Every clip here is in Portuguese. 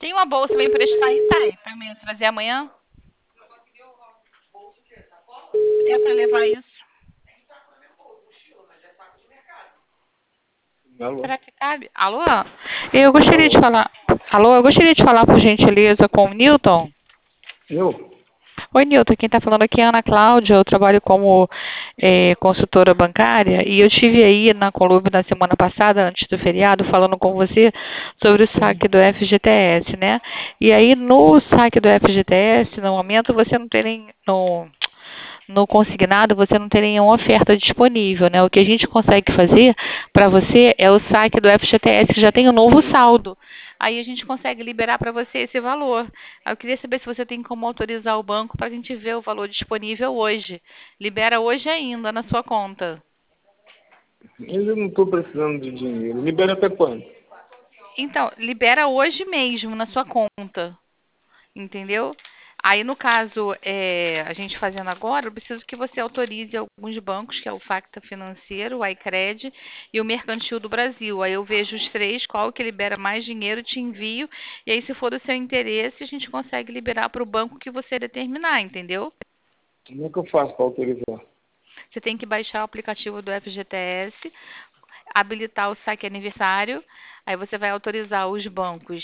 Tem uma bolsa pra emprestar aí, tá? Pra mim trazer amanhã? É pra levar isso. Alô? Será que cabe? Alô? Eu gostaria de Alô? falar. Alô, eu gostaria de falar, por gentileza, com o Newton. Eu? Oi, Nilton, quem está falando aqui é a Ana Cláudia, eu trabalho como consultora bancária e eu estive aí na Colômbia na semana passada, antes do feriado, falando com você sobre o Sim. saque do FGTS, né? E aí no saque do FGTS, no momento, você não tem nem... No consignado, você não tem nenhuma oferta disponível, né? O que a gente consegue fazer para você é o saque do FGTS, que já tem um novo saldo. Aí a gente consegue liberar para você esse valor. Eu queria saber se você tem como autorizar o banco para a gente ver o valor disponível hoje. Libera hoje ainda na sua conta. Eu não estou precisando de dinheiro. Libera até quando? Então, libera hoje mesmo na sua conta. Entendeu? Aí, no caso, a gente fazendo agora, eu preciso que você autorize alguns bancos, que é o Facta Financeiro, o iCred e o Mercantil do Brasil. Aí eu vejo os três, qual que libera mais dinheiro, te envio. E aí, se for do seu interesse, a gente consegue liberar para o banco que você determinar, entendeu? Como é que eu faço para autorizar? Você tem que baixar o aplicativo do FGTS, habilitar o saque aniversário, aí você vai autorizar os bancos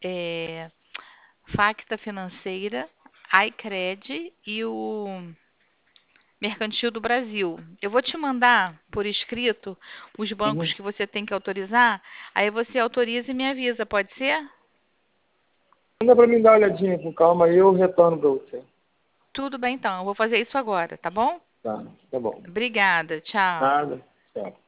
Facta Financeira, iCred e o Mercantil do Brasil. Eu vou te mandar por escrito os bancos Uhum. que você tem que autorizar, aí você autoriza e me avisa, pode ser? Manda para mim dar uma olhadinha com calma aí eu retorno para você. Tudo bem então, eu vou fazer isso agora, tá bom? Tá, tá bom. Obrigada, tchau. Nada. Tchau.